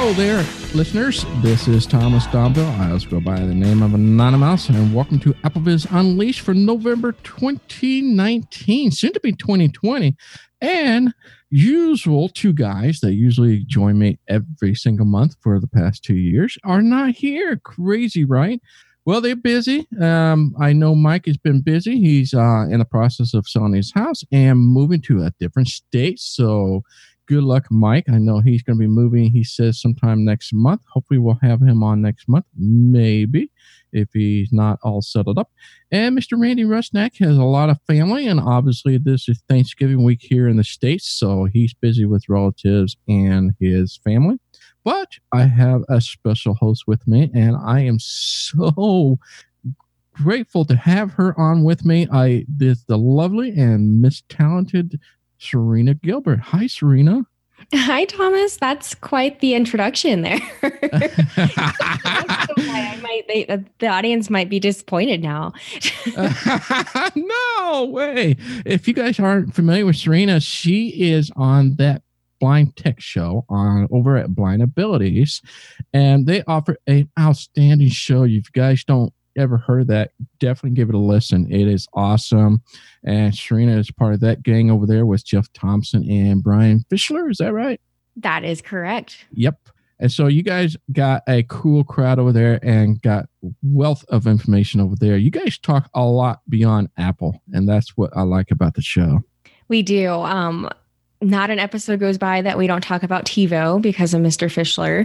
Hello there, listeners. This is Thomas Domville. I also go by the name of Anonymous, and welcome to AppleVis Unleashed for November 2019, soon to be 2020. And usual two guys that usually join me every single month for the past 2 years are not here. Crazy, right? Well, they're busy. I know Mike has been busy. He's in the process of selling his house and moving to a different state. So good luck, Mike. I know he's going to be moving, he says, sometime next month. Hopefully we'll have him on next month. Maybe, if he's not all settled up. And Mr. Randy Rusnak has a lot of family, and obviously this is Thanksgiving week here in the States, so he's busy with relatives and his family. But I have a special host with me, and I am so grateful to have her on with me. This the lovely and Miss Talented Serena Gilbert. Hi, Serena. Hi, Thomas. That's quite the introduction there. The audience might be disappointed now. No way. If you guys aren't familiar with Serena, she is on that Blind Tech show over at Blind Abilities, and they offer an outstanding show. If you guys don't ever heard of that, definitely give it a listen. It is awesome. And Serena is part of that gang over there with Jeff Thompson and Brian Fischler. Is that right? That is correct. Yep. And so you guys got a cool crowd over there and got wealth of information over there. You guys talk a lot beyond Apple, and that's what I like about the show. We do. Not an episode goes by that we don't talk about TiVo because of Mr. Fischler.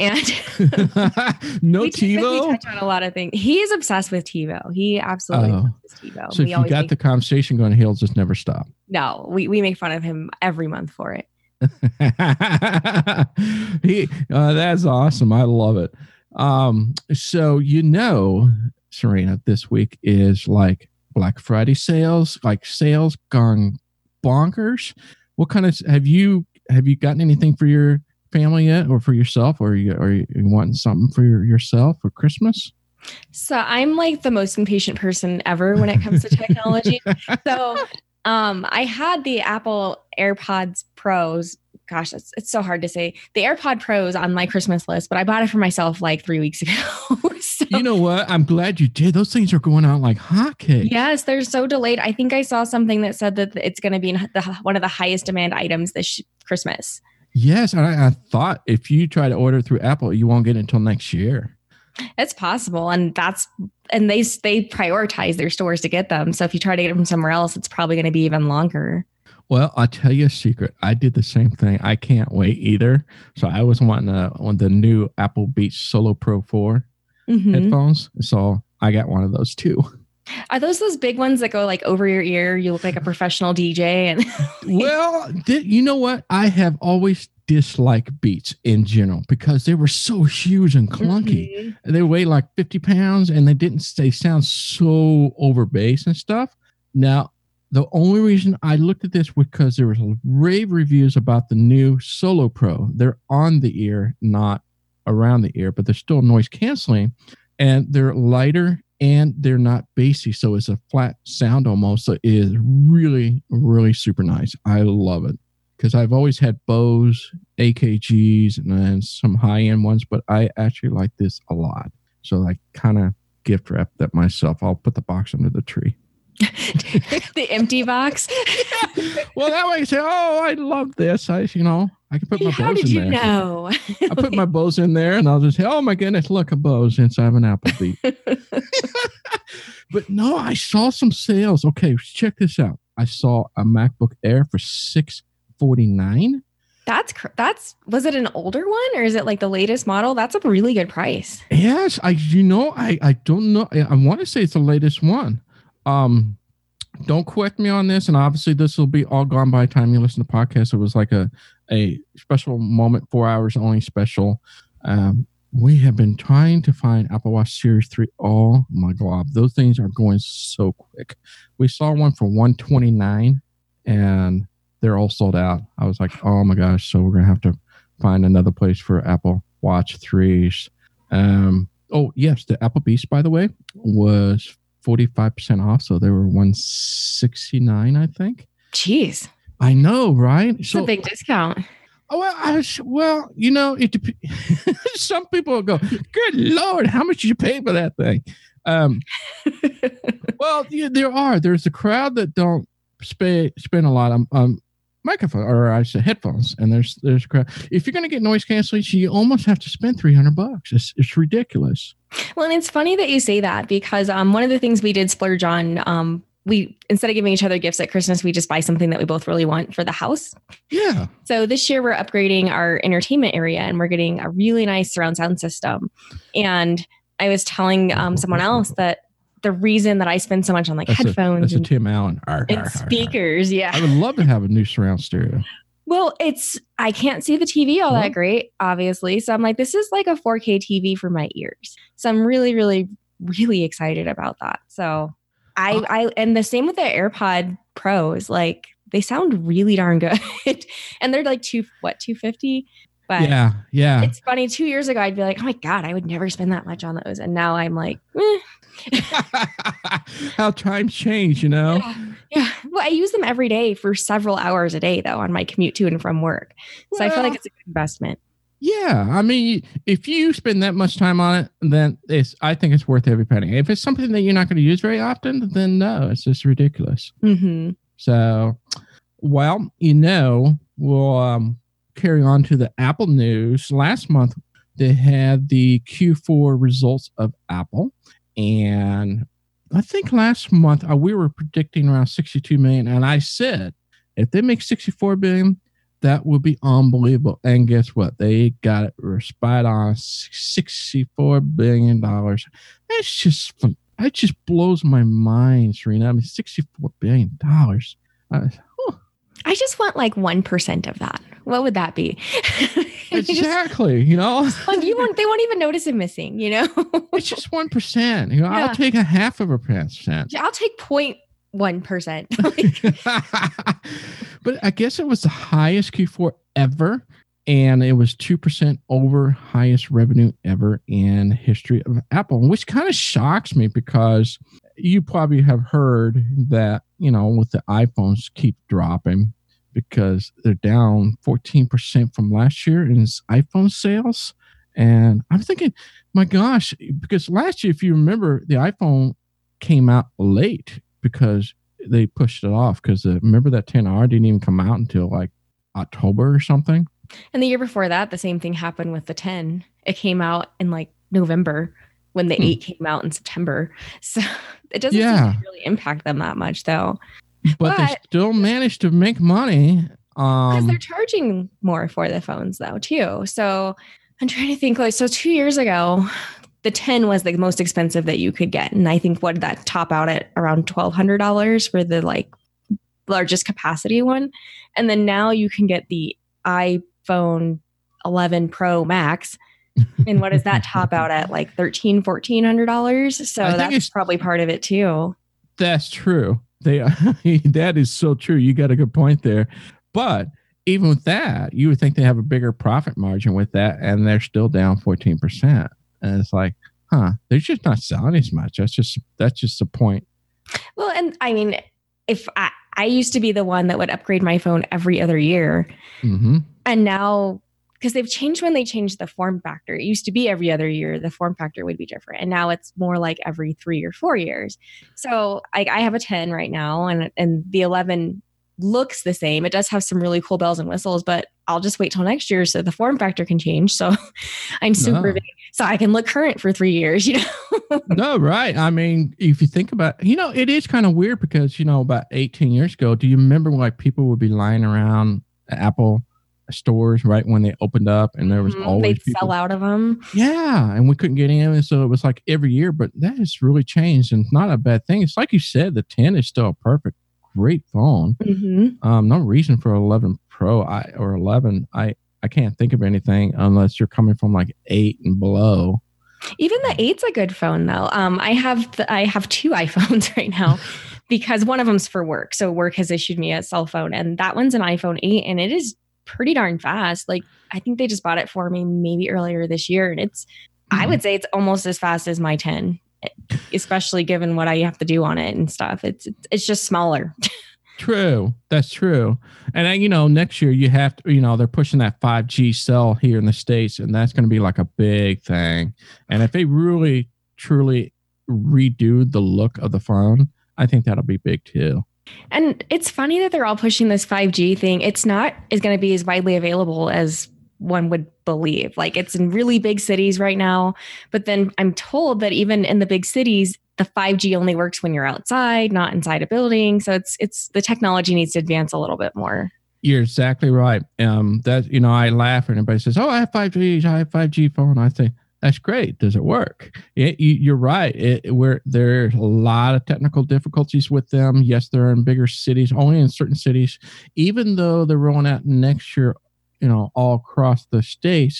And no TiVo? We touch on a lot of things. He is obsessed with TiVo. He absolutely loves TiVo. So if you got the conversation going, he'll just never stop. No, we make fun of him every month for it. That's awesome. I love it. So Serena, this week is like Black Friday sales, like sales gone bonkers. What kind of have you gotten anything for your family yet, or for yourself, or are you wanting something for yourself for Christmas? So I'm like the most impatient person ever when it comes to technology. So I had the Apple AirPods Pros. Gosh, it's so hard to say. The AirPod Pros on my Christmas list, but I bought it for myself like 3 weeks ago. So, you know what? I'm glad you did. Those things are going out like hotcakes. Yes, they're so delayed. I think I saw something that said that it's going to be one of the highest demand items this Christmas. Yes, and I thought if you try to order through Apple, you won't get it until next year. It's possible, and they prioritize their stores to get them. So if you try to get them somewhere else, it's probably going to be even longer. Well, I'll tell you a secret. I did the same thing. I can't wait either. So I was wanting the new Apple Beats Solo Pro 4 headphones. So I got one of those too. Are those big ones that go like over your ear? You look like a professional DJ. And well, you know what? I have always disliked Beats in general because they were so huge and clunky. Mm-hmm. They weigh like 50 pounds and they sound so over bass and stuff. Now, the only reason I looked at this was because there was rave reviews about the new Solo Pro. They're on the ear, not around the ear, but they're still noise canceling, and they're lighter and they're not bassy. So it's a flat sound almost. So it is really, really super nice. I love it because I've always had Bose, AKGs, and then some high-end ones, but I actually like this a lot. So I kind of gift wrapped that myself. I'll put the box under the tree. The empty box. Yeah. Well, that way you say, "Oh, I love this." I can put my Bose in there. How did you know? I put my Bose in there, and I'll just say, "Oh my goodness, look, a Bose inside of an Apple Beat." But no, I saw some sales. Okay, check this out. I saw a MacBook Air for $649. Was it an older one, or is it like the latest model? That's a really good price. Yes, I don't know. I want to say it's the latest one. Don't correct me on this, and obviously this will be all gone by the time you listen to the podcast. It was like a special moment, 4 hours only special. We have been trying to find Apple Watch Series 3. Oh my God, those things are going so quick. We saw one for $129, and they're all sold out. I was like, oh my gosh, so we're gonna have to find another place for Apple Watch 3s. Oh yes, the Apple Beast, by the way, was 45% off, so they were $169, I think. Jeez, I know, right? It's a big discount. Oh, well, some people will go, good Lord, how much did you pay for that thing? Well, there's a crowd that don't spend a lot on microphone, or I say headphones, and there's a crowd. If you're going to get noise cancellation, you almost have to spend $300. It's ridiculous. Well, and it's funny that you say that, because one of the things we did splurge on, we, instead of giving each other gifts at Christmas, we just buy something that we both really want for the house. Yeah. So this year we're upgrading our entertainment area, and we're getting a really nice surround sound system. And I was telling someone else that the reason that I spend so much on headphones and Tim Allen and speakers. Yeah. I would love to have a new surround stereo. Well, I can't see the TV all that great, obviously. So I'm like, this is like a 4K TV for my ears. So I'm really, really, really excited about that. So and the same with the AirPod Pros, like they sound really darn good. And they're like $250. But yeah. It's funny. 2 years ago, I'd be like, oh my God, I would never spend that much on those. And now I'm like, How times change, Yeah. Well, I use them every day for several hours a day, though, on my commute to and from work. So I feel like it's a good investment. Yeah. I mean, if you spend that much time on it, then I think it's worth every penny. If it's something that you're not going to use very often, then no, it's just ridiculous. Mm-hmm. So, well, we'll carry on to the Apple news. Last month, they had the Q4 results of Apple. And I think last month we were predicting around 62 million. And I said, if they make 64 billion, that would be unbelievable. And guess what? They got it spot on, $64 billion. That's just fun. It just blows my mind, Serena. I mean, $64 billion. I just want like 1% of that. What would that be? Exactly. They won't even notice it missing, It's just 1%. Yeah. I'll take a half of a percent. I'll take 0.1%. But I guess it was the highest Q4 ever. And it was 2% over highest revenue ever in history of Apple, which kind of shocks me because you probably have heard that, with the iPhones keep dropping because they're down 14% from last year in iPhone sales. And I'm thinking, my gosh, because last year, if you remember, the iPhone came out late because they pushed it off because remember that XR didn't even come out until like October or something. And the year before that, the same thing happened with the 10. It came out in like November when the 8 came out in September. So it doesn't seem to really impact them that much, though. But they still managed to make money. Because they're charging more for the phones, though, too. So I'm trying to think, so 2 years ago, the 10 was the most expensive that you could get. And I think what did that top out at around $1,200 for the largest capacity one. And then now you can get the iPhone 11 Pro Max. And what does that top out at? Like $1,400? So that's probably part of it too. That's true. That is so true. You got a good point there. But even with that, you would think they have a bigger profit margin with that, and they're still down 14%. And it's like, they're just not selling as much. That's just the point. Well, and I mean, if I used to be the one that would upgrade my phone every other year, and now because they've changed when they changed the form factor. It used to be every other year, the form factor would be different. And now it's more like every 3 or 4 years. So I have a 10 right now, and the 11 looks the same. It does have some really cool bells and whistles, but I'll just wait till next year so the form factor can change. So I'm super big, so I can look current for 3 years, No, right. I mean, if you think about, it is kind of weird because, about 18 years ago, do you remember people would be lying around Apple stores right when they opened up, and there was always they'd sell out of them. Yeah, and we couldn't get in, and so it was like every year. But that has really changed, and it's not a bad thing. It's like you said, the 10 is still a great phone. No reason for 11 Pro or 11. I can't think of anything unless you're coming from like 8 and below. Even the 8's a good phone though. I have 2 iPhones right now. Because one of them's for work. So work has issued me a cell phone, and that one's an iPhone 8, and it is pretty darn fast. Like I think they just bought it for me maybe earlier this year, and I would say it's almost as fast as my 10, especially given what I have to do on it and stuff. It's just smaller. True. That's true. And next year you have to, they're pushing that 5G cell here in the States, and that's going to be like a big thing. And if they really, truly redo the look of the phone, I think that'll be big too. And it's funny that they're all pushing this 5G thing. It's not is going to be as widely available as one would believe. Like it's in really big cities right now. But then I'm told that even in the big cities, the 5G only works when you're outside, not inside a building. So it's the technology needs to advance a little bit more. You're exactly right. I laugh and everybody says, "Oh, I have 5G phone." I say, "That's great. Does it work?" You're right. There's a lot of technical difficulties with them. Yes, they're in bigger cities, only in certain cities. Even though they're rolling out next year, all across the states,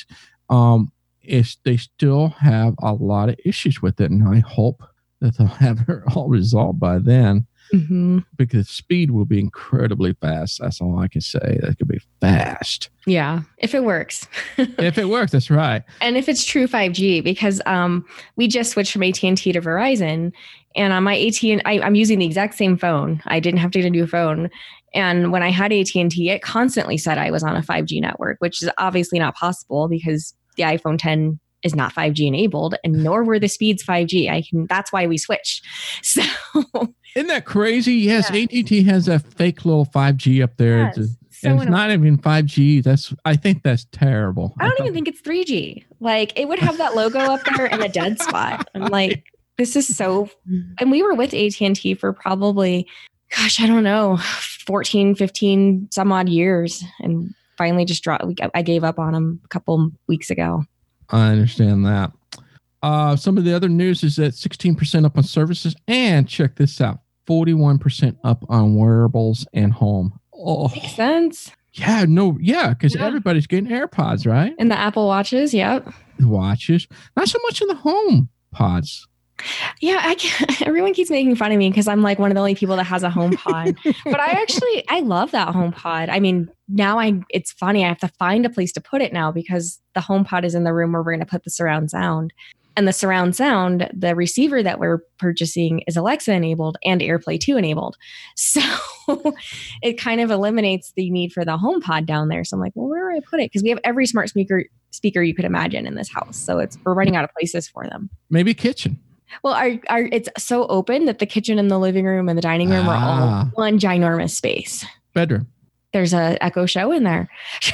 they still have a lot of issues with it, and I hope that they'll have it all resolved by then. Mm-hmm. Because speed will be incredibly fast. That's all I can say. That could be fast. Yeah, if it works. If it works, that's right. And if it's true 5G, because we just switched from AT&T to Verizon, and on my I'm using the exact same phone. I didn't have to get a new phone. And when I had AT&T, it constantly said I was on a 5G network, which is obviously not possible because the iPhone 10 is not 5G enabled, and nor were the speeds 5G. That's why we switched. So isn't that crazy? Yes, yeah. AT&T has a fake little 5G up there. Yes, and it's not even 5G. I think that's terrible. I don't even think it's 3G. Like it would have that logo up there in a dead spot. I'm like, this is so. And we were with AT&T for probably, I don't know, 14, 15 some odd years, and finally just dropped. I gave up on them a couple weeks ago. I understand that. Some of the other news is that 16% up on services, and check this out, 41% up on wearables and home. Oh, makes sense. Yeah, because everybody's getting AirPods, right? And the Apple Watches, yep. Watches, not so much in the home pods. Yeah, everyone keeps making fun of me because I'm like one of the only people that has a HomePod. But I love that HomePod. I mean, now it's funny. I have to find a place to put it now because the HomePod is in the room where we're going to put the surround sound. And the surround sound, the receiver that we're purchasing is Alexa enabled and AirPlay 2 enabled. So it kind of eliminates the need for the HomePod down there. So I'm like, well, where do I put it? Because we have every smart speaker you could imagine in this house. So we're running out of places for them. Maybe kitchen. Well, it's so open that the kitchen and the living room and the dining room are all one ginormous space. Bedroom. There's a Echo Show in there.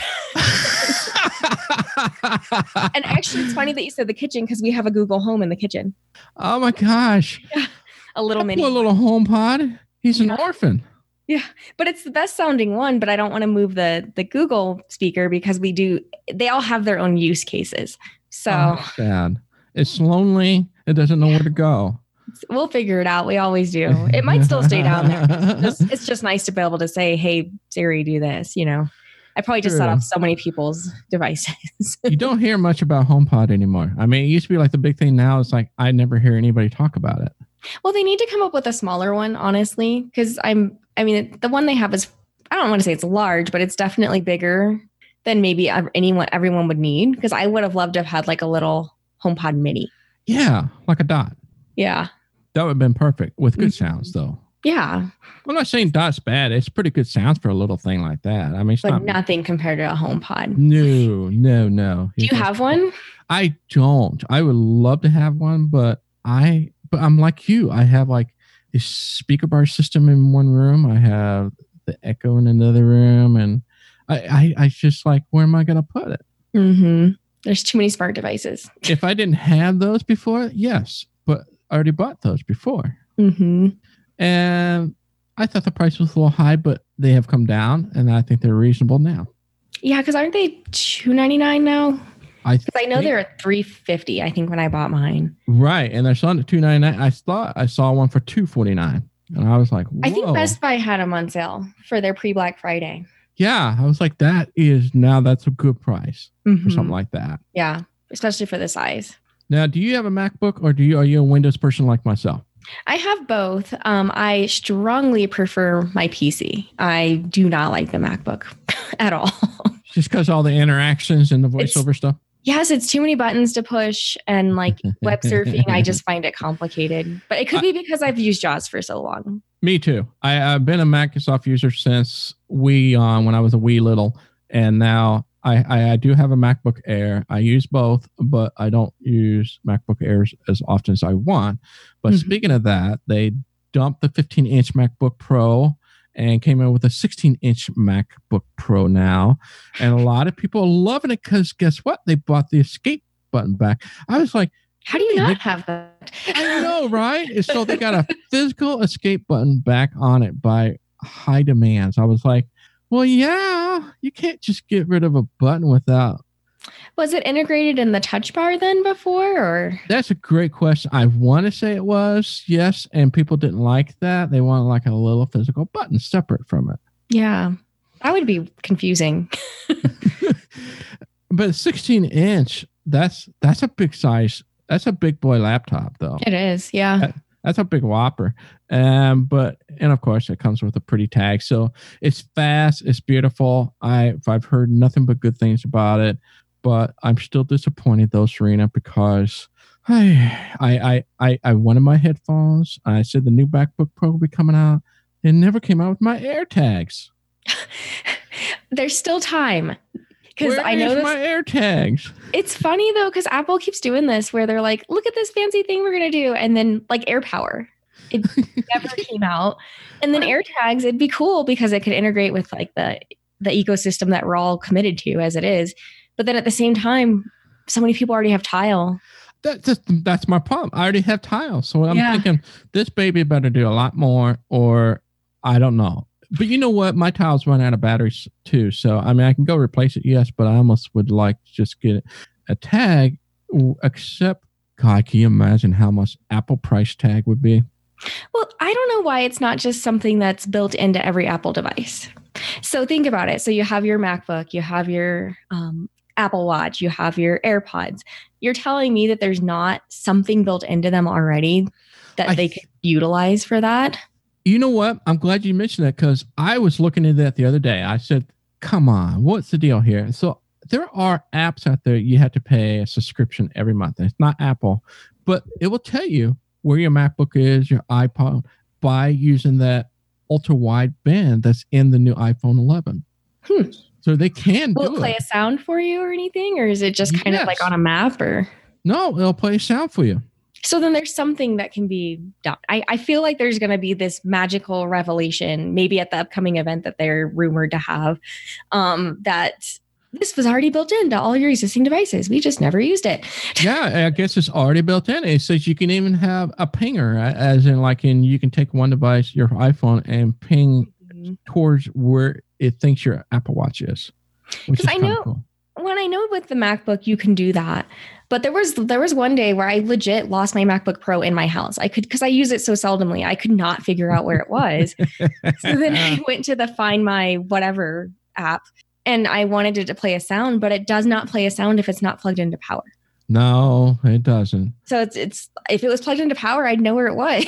And actually, it's funny that you said the kitchen because we have a Google Home in the kitchen. Oh my gosh. Yeah. A little mini. A little HomePod. He's an orphan. Yeah, but it's the best sounding one, but I don't want to move the Google speaker because they all have their own use cases. So sad. It's lonely. It doesn't know where to go. We'll figure it out. We always do. It might still stay down there. It's just nice to be able to say, "Hey, Siri, do this." I probably just set off so many people's devices. You don't hear much about HomePod anymore. I mean, it used to be like the big thing. Now it's like I never hear anybody talk about it. Well, they need to come up with a smaller one, honestly, because the one they have is, I don't want to say it's large, but it's definitely bigger than maybe everyone would need. Because I would have loved to have had like a little HomePod mini. Yeah, like a Dot. Yeah. That would have been perfect with good sounds, though. Yeah. I'm not saying Dot's bad. It's pretty good sounds for a little thing like that. I mean, but nothing compared to a HomePod. No. Do you have one? I don't. I would love to have one, but I'm like you. I have like a speaker bar system in one room. I have the Echo in another room, and I just like, where am I going to put it? Mm-hmm. There's too many smart devices. If I didn't have those before, yes, but I already bought those before. Mm-hmm. And I thought the price was a little high, but they have come down, and I think they're reasonable now. Yeah, because aren't they $299 now? Because I know they're at $350. I think when I bought mine. Right, and they're selling at $299. I thought I saw one for $249, and I was like, whoa. I think Best Buy had them on sale for their pre-Black Friday. Yeah, I was like, that's a good price for something like that. Yeah, especially for the size. Now, do you have a MacBook, or are you a Windows person like myself? I have both. I strongly prefer my PC. I do not like the MacBook at all. Just because all the interactions and the voiceover stuff? Yes, it's too many buttons to push, and like web surfing, I just find it complicated. But it could be because I've used JAWS for so long. Me too. I've been a Microsoft user since when I was a wee little, and now I do have a MacBook Air. I use both, but I don't use MacBook Airs as often as I want. But speaking of that, they dumped the 15-inch MacBook Pro and came in with a 16-inch MacBook Pro now. And a lot of people are loving it because guess what? They bought the escape button back. I was like, how do you not have that? I know, right? So they got a physical escape button back on it by high demands. I was like, well, yeah, you can't just get rid of a button without. Was it integrated in the touch bar then before, or? That's a great question. I want to say it was, yes. And people didn't like that. They wanted like a little physical button separate from it. Yeah, that would be confusing. But 16-inch, that's a big size. That's a big boy laptop, though. It is, yeah. That's a big whopper. And of course, it comes with a pretty tag. So it's fast. It's beautiful. I've heard nothing but good things about it. But I'm still disappointed, though, Serena, because I wanted my headphones. I said the new MacBook Pro will be coming out. It never came out with my AirTags. There's still time. Because I know my AirTags. It's funny though, because Apple keeps doing this where they're like, look at this fancy thing we're gonna do, and then like AirPower, it never came out. And then AirTags, it'd be cool because it could integrate with like the ecosystem that we're all committed to as it is. But then at the same time, so many people already have Tile. That's my problem. I already have Tile, so I'm thinking this baby better do a lot more, or I don't know. But you know what? My Tiles run out of batteries too. So, I mean, I can go replace it, yes, but I almost would like to just get a tag, except, God, can you imagine how much Apple price tag would be? Well, I don't know why it's not just something that's built into every Apple device. So think about it. So you have your MacBook, you have your Apple Watch, you have your AirPods. You're telling me that there's not something built into them already that they could utilize for that? You know what? I'm glad you mentioned that because I was looking into that the other day. I said, come on, what's the deal here? So there are apps out there you have to pay a subscription every month. It's not Apple, but it will tell you where your MacBook is, your iPod, by using that ultra wide band that's in the new iPhone 11. So they can Will it play a sound for you or anything? Or is it just kind of like on a map? Or no, it'll play a sound for you. So then there's something that can be done. I feel like there's going to be this magical revelation, maybe at the upcoming event that they're rumored to have, that this was already built into all your existing devices. We just never used it. Yeah, I guess it's already built in. It says you can even have a pinger, as in like you can take one device, your iPhone, and ping towards where it thinks your Apple Watch is. Because I know, cool. When I know with the MacBook, you can do that. But there was one day where I legit lost my MacBook Pro in my house. Because I use it so seldomly, I could not figure out where it was. So then I went to the Find My Whatever app, and I wanted it to play a sound, but it does not play a sound if it's not plugged into power. No, it doesn't. So it's if it was plugged into power, I'd know where it was.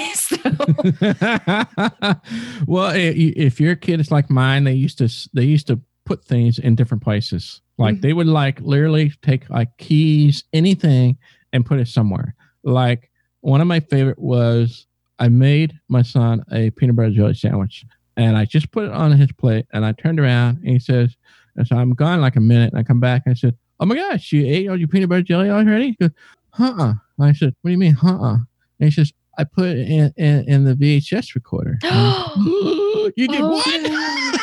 So. Well, if your kid is like mine, they used to put things in different places. Like they would like literally take like keys, anything, and put it somewhere. Like one of my favorite was I made my son a peanut butter jelly sandwich, and I just put it on his plate, and I turned around and he says, and so I'm gone like a minute, and I come back and I said, oh my gosh, you ate all your peanut butter jelly already? He goes, uh-uh. I said, what do you mean, uh-uh? And he says, I put it in the VHS recorder. You did what?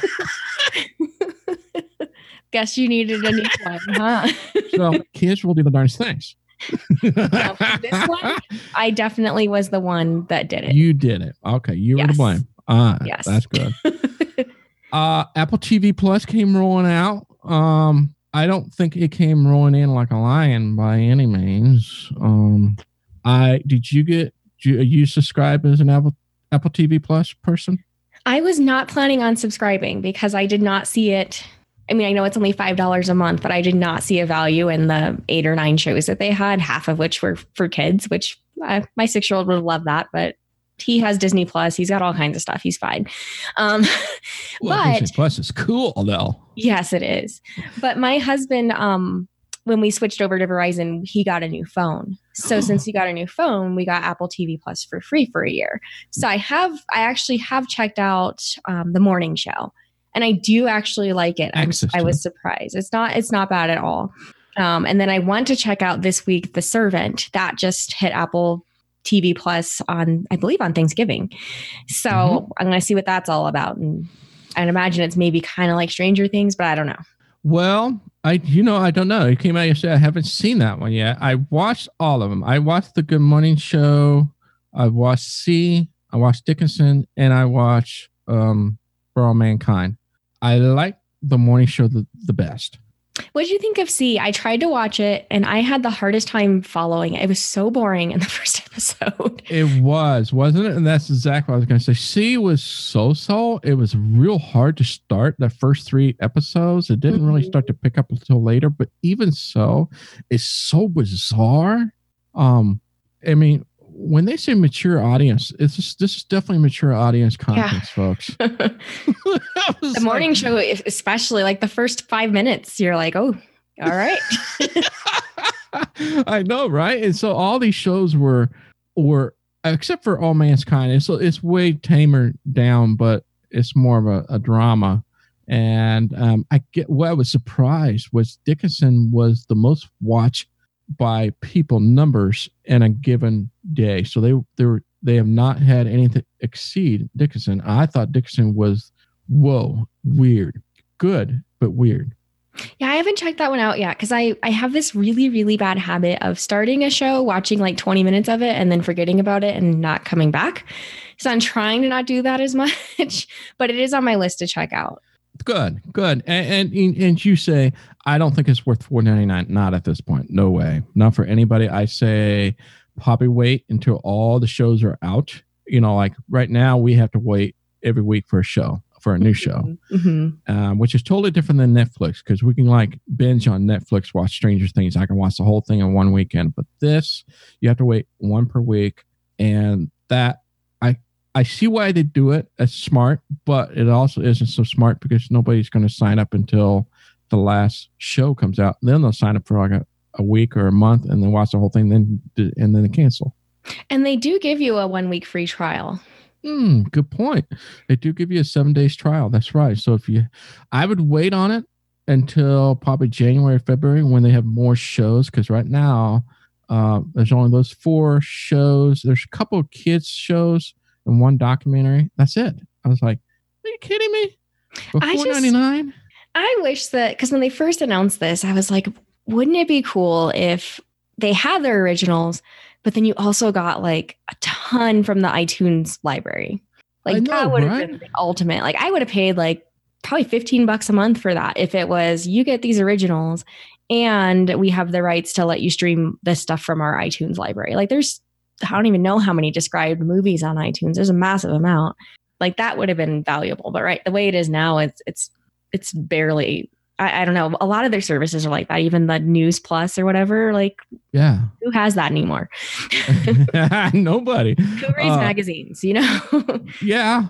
Guess you needed a new one, huh? So kids will do the darndest things. Now, for this one, I definitely was the one that did it. You did it. Okay, you were to blame. Yes. That's good. Apple TV Plus came rolling out. I don't think it came rolling in like a lion by any means. Are you subscribe as an Apple TV Plus person? I was not planning on subscribing because I did not see it. I mean, I know it's only $5 a month, but I did not see a value in the 8 or 9 shows that they had, half of which were for kids, which my 6-year-old would love that. But he has Disney Plus. He's got all kinds of stuff. He's fine. But Disney Plus is cool, though. Yes, it is. But my husband when we switched over to Verizon, he got a new phone. So since he got a new phone, we got Apple TV Plus for free for a year. So I actually have checked out the morning show, and I do actually like it. I was surprised. It's not bad at all. And then I want to check out this week The Servant that just hit Apple TV Plus I believe on Thanksgiving. So I'm going to see what that's all about. And I'd imagine it's maybe kind of like Stranger Things, but I don't know. Well, I don't know. It came out yesterday. I haven't seen that one yet. I watched all of them. I watched The Good Morning Show. I watched C. I watched Dickinson, and I watched For All Mankind. I like The Morning Show the best. What did you think of C? I tried to watch it, and I had the hardest time following it. It was so boring in the first episode. It was, wasn't it? And that's exactly what I was going to say. C was so. It was real hard to start the first 3 episodes. It didn't really start to pick up until later, but even so, it's so bizarre. I mean, when they say mature audience, this is definitely mature audience content, folks. The morning show, especially like the first 5 minutes, you're like, oh, all right. I know, right? And so all these shows were except for All Mankind, it's way tamer down, but it's more of a drama. And what I was surprised was Dickinson was the most watched by people numbers in a given day. So they have not had anything exceed Dickinson. I thought Dickinson was weird, good, but weird. Yeah, I haven't checked that one out yet because I have this really, really bad habit of starting a show, watching like 20 minutes of it and then forgetting about it and not coming back. So I'm trying to not do that as much, but it is on my list to check out. Good. And you say, I don't think it's worth $4.99. Not at this point. No way. Not for anybody. I say probably wait until all the shows are out. Like right now we have to wait every week for a new show, which is totally different than Netflix because we can like binge on Netflix, watch Stranger Things. I can watch the whole thing in one weekend, but this, you have to wait one per week. And that I see why they do it. It's smart, but it also isn't so smart because nobody's going to sign up until the last show comes out. Then they'll sign up for like a week or a month and then watch the whole thing, and then they cancel. And they do give you a 1 week free trial. Good point. They do give you a 7 days trial. That's right. So I would wait on it until probably January, February when they have more shows. Because right now there's only those 4 shows. There's a couple of kids shows and one documentary. That's it. I was like, are you kidding me? For $4.99? I wish that, because when they first announced this, I was like, wouldn't it be cool if they had their originals, but then you also got like a ton from the iTunes library? Like that would have been the ultimate. Like I would have paid like probably $15 a month for that if it was you get these originals and we have the rights to let you stream this stuff from our iTunes library. Like I don't even know how many described movies on iTunes. There's a massive amount. Like that would have been valuable. But right, the way it is now, it's barely. I don't know. A lot of their services are like that. Even the News Plus or whatever. Like, yeah, who has that anymore? Nobody. Who reads magazines? Yeah.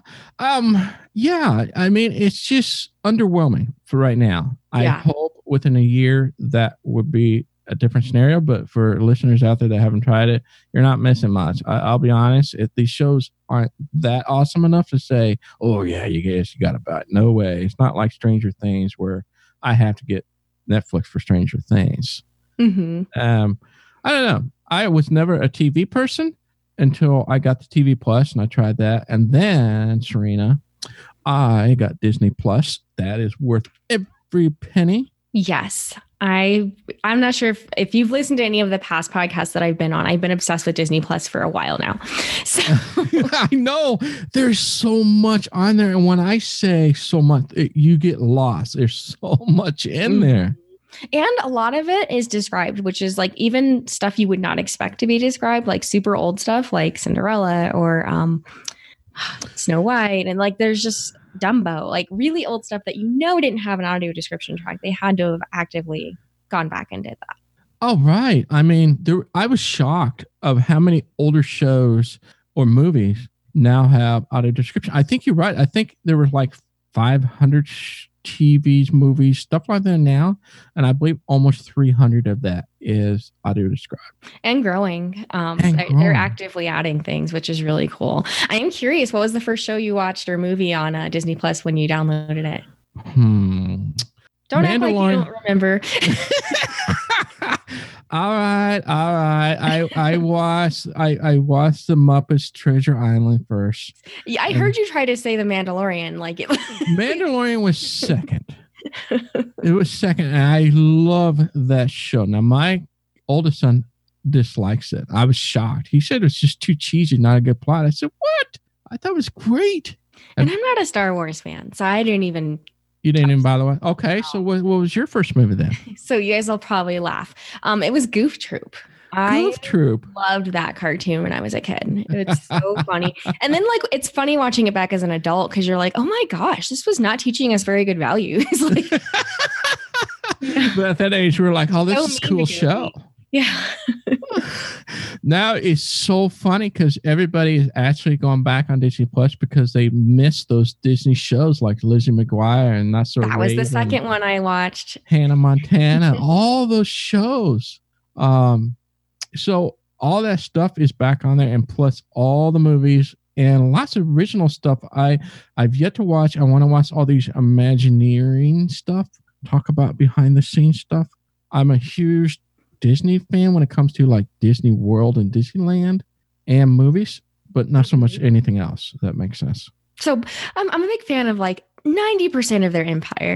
Yeah. I mean, it's just underwhelming for right now. I hope within a year that would be a different scenario. But for listeners out there that haven't tried it, you're not missing much. I'll be honest. If these shows aren't that awesome enough to say, oh yeah, you got to buy it. No way. It's not like Stranger Things where I have to get Netflix for Stranger Things. I don't know. I was never a TV person until I got the TV Plus and I tried that. And then, Serena, I got Disney Plus. That is worth every penny. Yes. I'm not sure if you've listened to any of the past podcasts that I've been on. I've been obsessed with Disney Plus for a while now. So I know there's so much on there. And when I say so much, you get lost. There's so much in there. And a lot of it is described, which is like even stuff you would not expect to be described, like super old stuff like Cinderella or Snow White. And like there's just Dumbo, like really old stuff that didn't have an audio description track. They had to have actively gone back and did that. Oh, right. I mean, I was shocked of how many older shows or movies now have audio description. I think you're right. I think there were like 500 TVs, movies, stuff like that now. And I believe almost 300 of that is audio described. And growing. And They're growing. actively adding things, which is really cool. I am curious, what was the first show you watched or movie on Disney Plus when you downloaded it? Don't act like you don't remember. All right. I watched the Muppets Treasure Island first. Yeah, I heard you try to say The Mandalorian. Like it. Mandalorian was second. It was second, and I love that show. Now, my oldest son dislikes it. I was shocked. He said it's just too cheesy, not a good plot. I said, "What? I thought it was great." And I'm not a Star Wars fan, so I didn't even. You didn't even, by the way. Okay, so what was your first movie then? So you guys will probably laugh. It was Goof Troop. Goof Troop. I loved that cartoon when I was a kid. It's so funny. And then like it's funny watching it back as an adult because you're like, oh my gosh, this was not teaching us very good values. Like, but at that age, we were like, oh, this is a cool show. Yeah. Now it's so funny because everybody is actually going back on Disney Plus because they missed those Disney shows like Lizzie McGuire and Not So That was the second one I watched. Hannah Montana, all those shows. So all that stuff is back on there, and plus all the movies and lots of original stuff. I've yet to watch. I want to watch all these Imagineering stuff. Talk about behind the scenes stuff. I'm a huge Disney fan when it comes to like Disney World and Disneyland and movies, but not so much anything else. If that makes sense. So I'm a big fan of like 90% of their empire.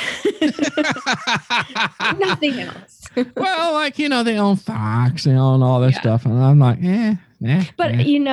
Nothing else. Well, like, they own Fox, they own all this stuff. And I'm like, But,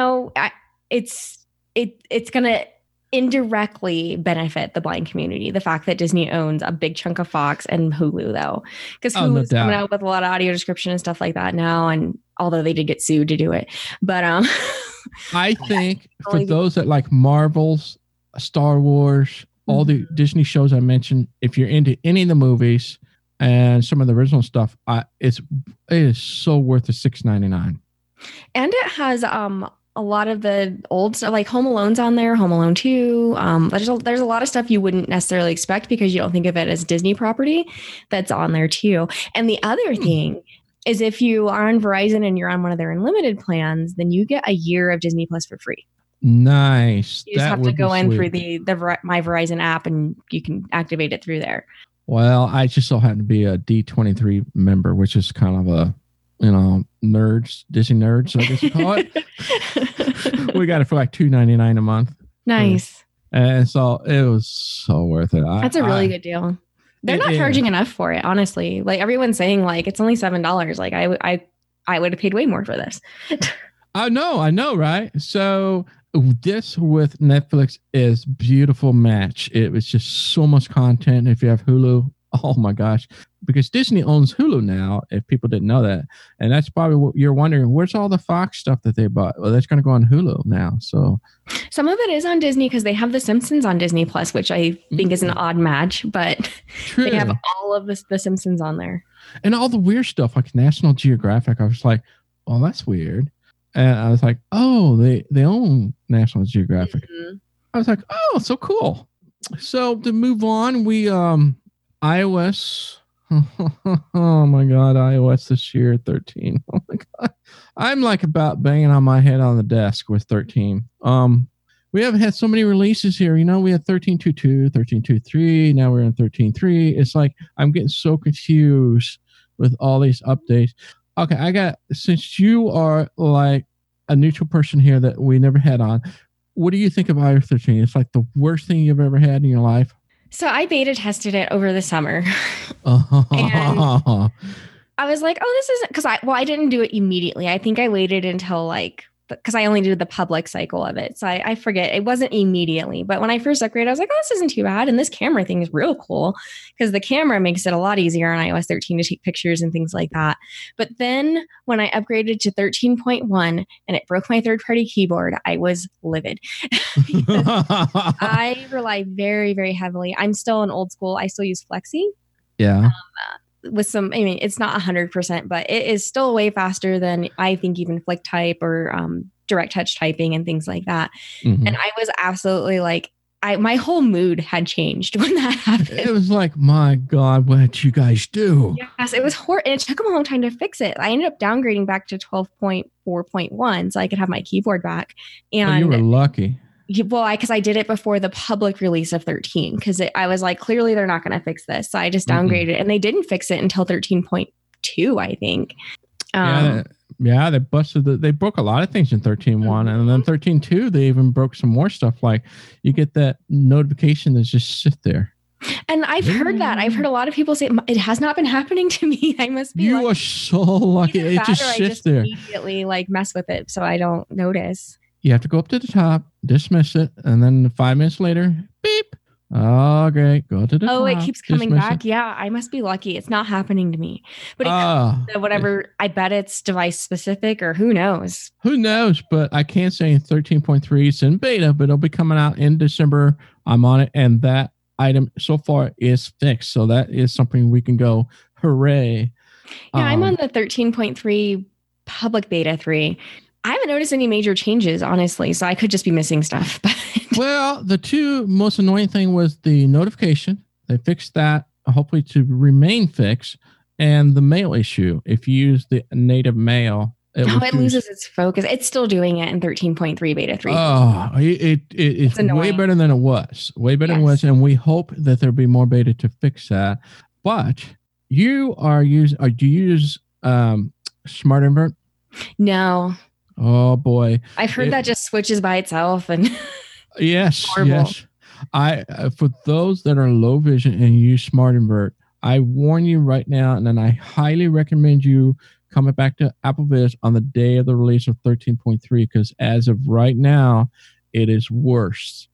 it's going to indirectly benefit the blind community. The fact that Disney owns a big chunk of Fox and Hulu, though, because Hulu's coming out with a lot of audio description and stuff like that now. And although they did get sued to do it, but I think for those that like Marvel's, Star Wars, all the Disney shows I mentioned, if you're into any of the movies and some of the original stuff, it is so worth the $6.99. And it has a lot of the old stuff, like Home Alone's on there, Home Alone 2. There's a lot of stuff you wouldn't necessarily expect because you don't think of it as Disney property that's on there too. And the other thing is if you are on Verizon and you're on one of their unlimited plans, then you get a year of Disney Plus for free. Nice. You just have to go in through the My Verizon app and you can activate it through there. Well, I just so happen to be a D23 member, which is kind of a nerds, Disney nerds, I guess you call it. We got it for like $2.99 a month. Nice. And so it was so worth it. That's a really good deal. They're not charging enough for it, honestly. Like everyone's saying, like it's only $7. Like I would have paid way more for this. I know, right? So this with Netflix is beautiful match. It was just so much content. If you have Hulu, oh my gosh, because Disney owns Hulu now, if people didn't know that. And that's probably what you're wondering, where's all the Fox stuff that they bought? Well, that's going to go on Hulu now. So some of it is on Disney because they have The Simpsons on Disney Plus, which I think is an odd match, but True. They have all of the Simpsons on there. And all the weird stuff like National Geographic. I was like, oh, that's weird. And I was like, oh, they own National Geographic. Mm-hmm. I was like, oh, so cool. So to move on, we iOS. Oh my God, iOS this year 13. Oh my God, I'm like about banging on my head on the desk with 13. We haven't had so many releases here. We had 13.2.2, 13.2.3. Now we're in 13.3. It's like I'm getting so confused with all these updates. Okay, since you are like a neutral person here that we never had on, what do you think of iOS 13? It's like the worst thing you've ever had in your life. So I beta tested it over the summer. And I was like, oh, this isn't because I didn't do it immediately. I think I waited until because I only did the public cycle of it. So I forget. It wasn't immediately. But when I first upgraded, I was like, oh, this isn't too bad. And this camera thing is real cool because the camera makes it a lot easier on iOS 13 to take pictures and things like that. But then when I upgraded to 13.1 and it broke my third-party keyboard, I was livid. I rely very, very heavily. I'm still an old school. I still use Flexi. Yeah. With some, it's not 100%, but it is still way faster than I think even FlickType or direct touch typing and things like that. Mm-hmm. And I was absolutely like my whole mood had changed when that happened. It was like, my God, what did you guys do? Yes, it was horrible. And it took them a long time to fix it. I ended up downgrading back to 12.4.1 so I could have my keyboard back. And you were lucky. Well, because I did it before the public release of 13, because I was like, clearly they're not going to fix this. So I just downgraded and they didn't fix it until 13.2, I think. They busted they broke a lot of things in 13.1 and then 13.2, they even broke some more stuff. Like you get that notification that just sit there. And I've heard that. I've heard a lot of people say it has not been happening to me. I must be. You are so lucky. It just sits there. Immediately like mess with it so I don't notice. You have to go up to the top, dismiss it, and then 5 minutes later, beep. Oh, great. Go to the top. Oh, it keeps coming back. Yeah, I must be lucky. It's not happening to me. But whatever, I bet it's device specific or who knows. Who knows? But I can't say 13.3 is in beta, but it'll be coming out in December. I'm on it. And that item so far is fixed. So that is something we can go, hooray. Yeah, I'm on the 13.3 public beta 3. I haven't noticed any major changes, honestly, so I could just be missing stuff. Well, the two most annoying thing was the notification. They fixed that, hopefully to remain fixed, and the mail issue. If you use the native mail, it loses its focus. It's still doing it in 13.3 beta 3. Oh, it's way better than it was. Way better than it was, and we hope that there'll be more beta to fix that. But do you use Smart Invert? No. Oh boy, I've heard that just switches by itself, and yes. I for those that are low vision and use Smart Invert, I warn you right now, and then I highly recommend you coming back to AppleVis on the day of the release of 13.3, because as of right now, it is worse.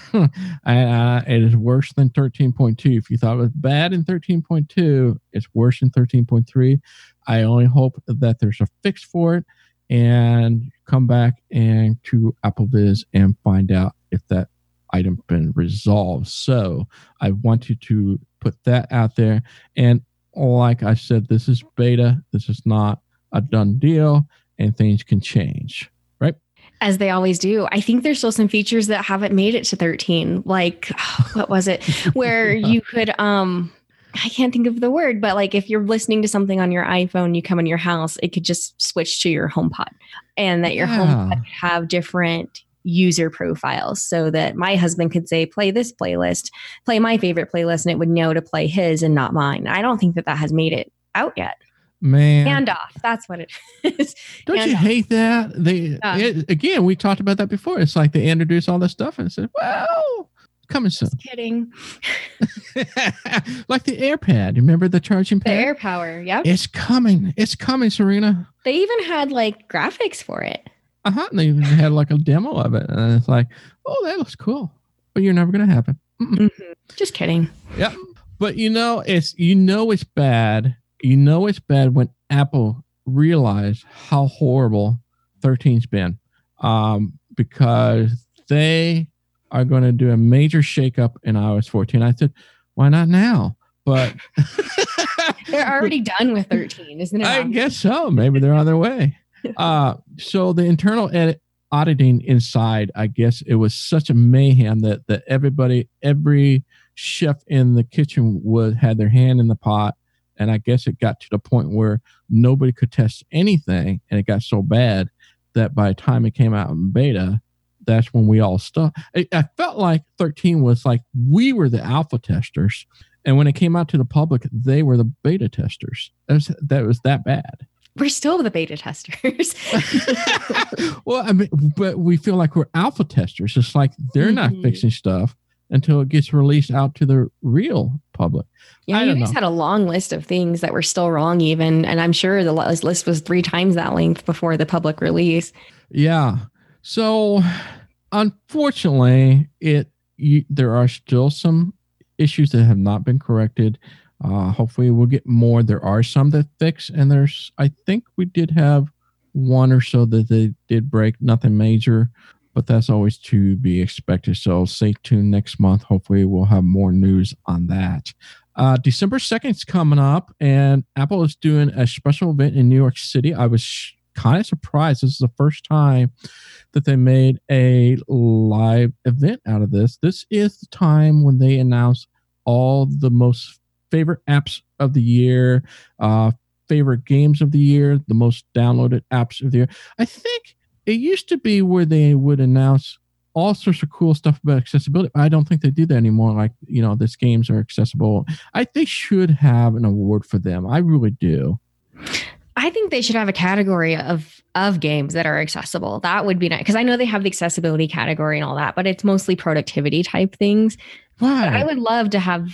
It is worse than 13.2. If you thought it was bad in 13.2, it's worse in 13.3. I only hope that there's a fix for it. And come back and to AppleVis and find out if that item been resolved. So I want you to put that out there. And like I said, this is beta. This is not a done deal, and things can change, right? As they always do. I think there's still some features that haven't made it to 13. Like, what was it? Where you could, I can't think of the word, but like if you're listening to something on your iPhone, you come in your house, it could just switch to your HomePod, and that your HomePod have different user profiles, so that my husband could say, play this playlist, play my favorite playlist, and it would know to play his and not mine. I don't think that has made it out yet. Man, handoff. That's what it is. Don't you hate that? Again, we talked about that before. It's like they introduce all this stuff and said, well, coming soon. Just kidding. Like the AirPad. Remember the charging pad? The AirPower. Yep. It's coming. It's coming, Serena. They even had like graphics for it. And they even had like a demo of it. And it's like, oh, that looks cool. But you're never going to happen. Mm-hmm. Just kidding. Yep. But it's bad. It's bad when Apple realized how horrible 13's been, because they are going to do a major shakeup in iOS 14. I said, why not now? But they're already done with 13, isn't it? I guess so. Maybe they're on their way. So the internal auditing inside, I guess it was such a mayhem that every chef in the kitchen had their hand in the pot. And I guess it got to the point where nobody could test anything. And it got so bad that by the time it came out in beta, that's when we all stopped. I felt like 13 was like we were the alpha testers. And when it came out to the public, they were the beta testers. That was that bad. We're still the beta testers. Well, I mean, but we feel like we're alpha testers. It's like they're not fixing stuff until it gets released out to the real public. Yeah, you guys had a long list of things that were still wrong even. And I'm sure the list was 3 times that length before the public release. Yeah. So unfortunately, there are still some issues that have not been corrected. Hopefully we'll get more. There are some that fix, and I think we did have one or so that they did break, nothing major, but that's always to be expected. So stay tuned next month. Hopefully we'll have more news on that. December 2nd is coming up, and Apple is doing a special event in New York City. I was kind of surprised. This is the first time that they made a live event out of this. This is the time when they announce all the most favorite apps of the year, favorite games of the year, the most downloaded apps of the year. I think it used to be where they would announce all sorts of cool stuff about accessibility. I don't think they do that anymore. Like, these games are accessible. They should have an award for them. I really do. I think they should have a category of games that are accessible. That would be nice. Because I know they have the accessibility category and all that, but it's mostly productivity type things. Right. I would love to have,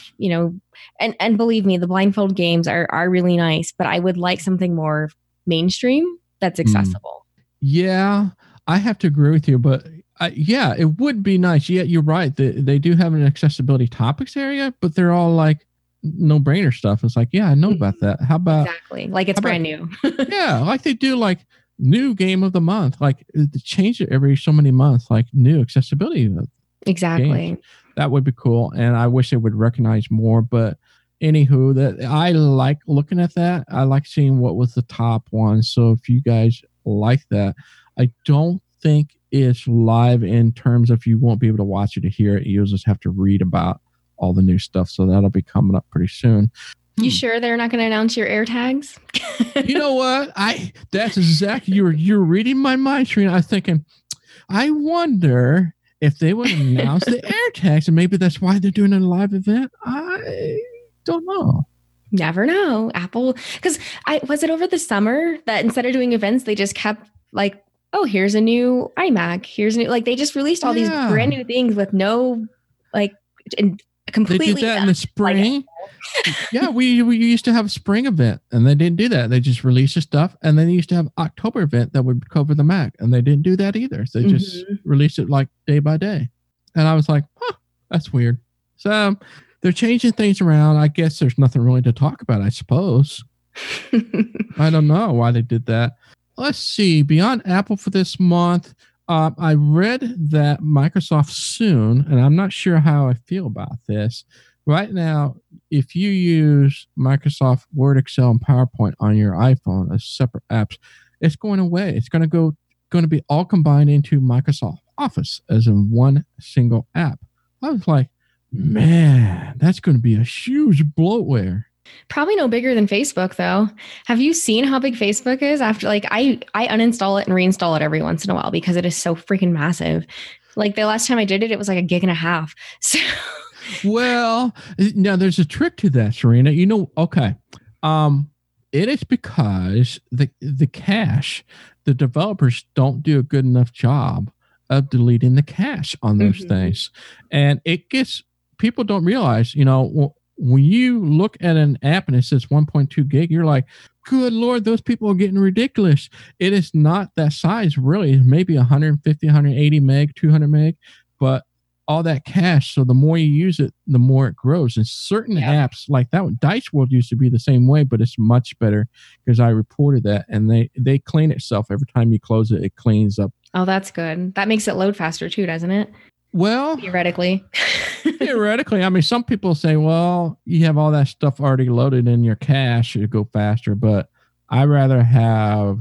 and believe me, the blindfold games are really nice, but I would like something more mainstream that's accessible. Yeah, I have to agree with you, but yeah, it would be nice. Yeah, you're right. They do have an accessibility topics area, but they're all like no-brainer stuff. It's like, yeah, I know about that. How about exactly like it's brand new? Yeah, like they do like new game of the month, like they change it every so many months, like new accessibility. Exactly. Games. That would be cool, and I wish they would recognize more. But anywho, that I like looking at that. I like seeing what was the top one. So if you guys like that, I don't think it's live in terms of you won't be able to watch it or hear it. You'll just have to read about all the new stuff. So that'll be coming up pretty soon. You sure they're not going to announce your AirTags? You know what? That's exactly, you're reading my mind, Serena. I was thinking, I wonder if they would announce the AirTags, and maybe that's why they're doing a live event. I don't know. Never know. Apple, because was it over the summer that instead of doing events, they just kept like, oh, here's a new iMac. Here's a new, like they just released all these brand new things with no like completely. They did that in the spring. Yeah, we used to have a spring event, and they didn't do that. They just released the stuff, and then they used to have October event that would cover the Mac, and they didn't do that either. So they just released it like day by day, and I was like, huh, that's weird. So they're changing things around. I guess there's nothing really to talk about, I suppose. I don't know why they did that. Let's see. Beyond Apple for this month, I read that Microsoft soon, and I'm not sure how I feel about this. Right now, if you use Microsoft Word, Excel, and PowerPoint on your iPhone as separate apps, it's going away. It's going to be all combined into Microsoft Office as in one single app. I was like, man, that's going to be a huge bloatware. Probably no bigger than Facebook, though. Have you seen how big Facebook is? After like I uninstall it and reinstall it every once in a while because it is so freaking massive. Like the last time I did it, it was like 1.5 gigs. So, well, now there's a trick to that, Serena. Okay, it is because the cache, the developers don't do a good enough job of deleting the cache on those things, and it gets people don't realize, when you look at an app and it says 1.2 gig, you're like, good Lord, those people are getting ridiculous. It is not that size, really. It's maybe 150, 180 meg, 200 meg, but all that cache. So the more you use it, the more it grows. And certain apps like that one, Dice World used to be the same way, but it's much better because I reported that, and they clean itself. Every time you close it, it cleans up. Oh, that's good. That makes it load faster too, doesn't it? Well, theoretically. I mean, some people say, well, you have all that stuff already loaded in your cache, it'll go faster, but I would rather have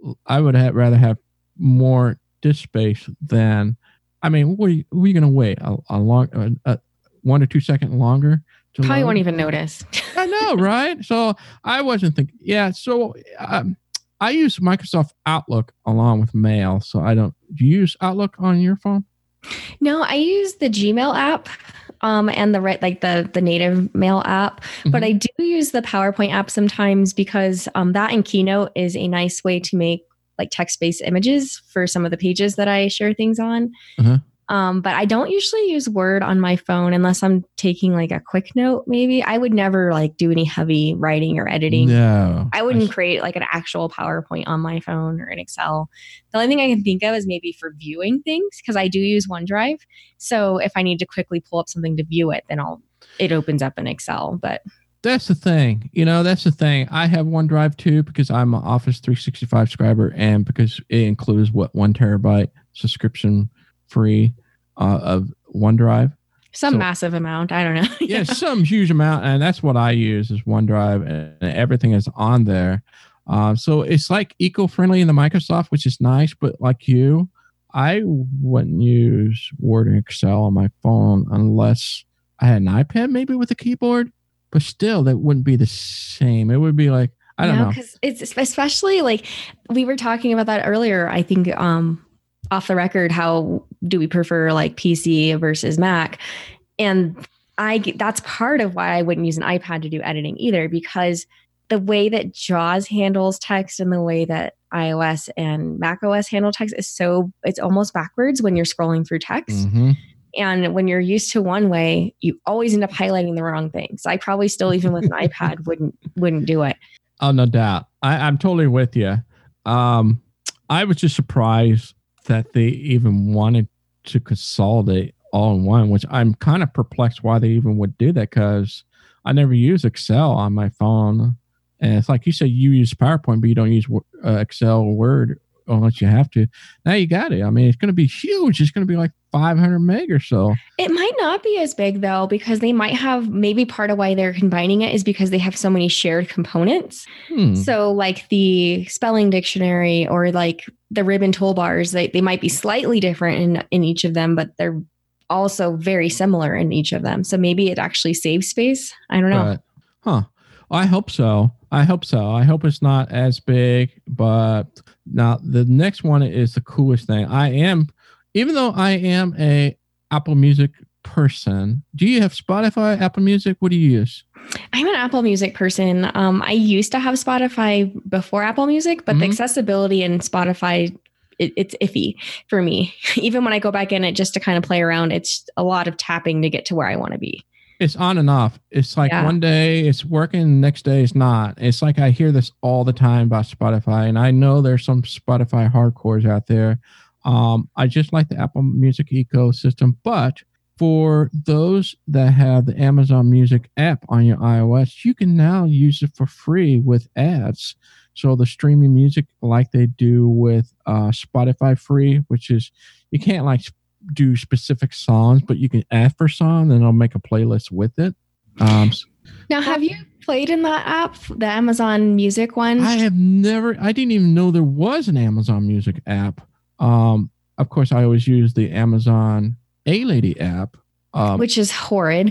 more disk space than, I mean, what are you going to wait a 1 or 2 seconds longer? Probably won't even notice. I know, right? So I wasn't thinking, so I use Microsoft Outlook along with Mail. So do you use Outlook on your phone? No, I use the Gmail app and the native Mail app, but I do use the PowerPoint app sometimes because that and Keynote is a nice way to make like text-based images for some of the pages that I share things on. But I don't usually use Word on my phone unless I'm taking like a quick note. Maybe I would never like do any heavy writing or editing. No, I wouldn't create like an actual PowerPoint on my phone or in Excel. The only thing I can think of is maybe for viewing things, because I do use OneDrive. So if I need to quickly pull up something to view it, then it opens up in Excel. But that's the thing. I have OneDrive too because I'm an Office 365 subscriber, and because it includes 1 terabyte subscription free of OneDrive. Some massive amount. I don't know. Yeah, some huge amount. And that's what I use is OneDrive, and everything is on there. So it's like eco-friendly in the Microsoft, which is nice. But like you, I wouldn't use Word and Excel on my phone unless I had an iPad, maybe with a keyboard. But still, that wouldn't be the same. It would be like, I don't know. Because it's especially like we were talking about that earlier. I think off the record, how do we prefer like PC versus Mac? And that's part of why I wouldn't use an iPad to do editing either, because the way that JAWS handles text and the way that iOS and macOS handle text is it's almost backwards when you're scrolling through text. Mm-hmm. And when you're used to one way, you always end up highlighting the wrong things. I probably still, even with an iPad, wouldn't do it. Oh, no doubt. I'm totally with you. I was just surprised that they even wanted to consolidate all in one, which I'm kind of perplexed why they even would do that, because I never use Excel on my phone. And it's like you said, you use PowerPoint, but you don't use Excel or Word unless you have to. Now you got it. I mean, it's going to be huge. It's going to be like 500 meg or so. It might not be as big though, because they might have, maybe part of why they're combining it is because they have so many shared components. So like the spelling dictionary or like the ribbon toolbars, they might be slightly different in each of them, but they're also very similar in each of them. So maybe it actually saves space. I don't know. Huh. I hope so. I hope it's not as big, but now the next one is the coolest thing. Even though I am a Apple Music person, do you have Spotify, Apple Music? What do you use? I'm an Apple Music person. I used to have Spotify before Apple Music, but the accessibility in Spotify, it's iffy for me. Even when I go back in it just to kind of play around, it's a lot of tapping to get to where I want to be. It's on and off. It's like one day it's working, the next day it's not. It's like I hear this all the time about Spotify, and I know there's some Spotify hardcores out there. I just like the Apple Music ecosystem, but for those that have the Amazon Music app on your iOS, you can now use it for free with ads. So the streaming music like they do with Spotify free, which is, you can't like do specific songs, but you can add for song and I'll make a playlist with it. Now, have you played in that app, the Amazon Music one? I didn't even know there was an Amazon Music app. Of course, I always use the Amazon A-Lady app. Which is horrid.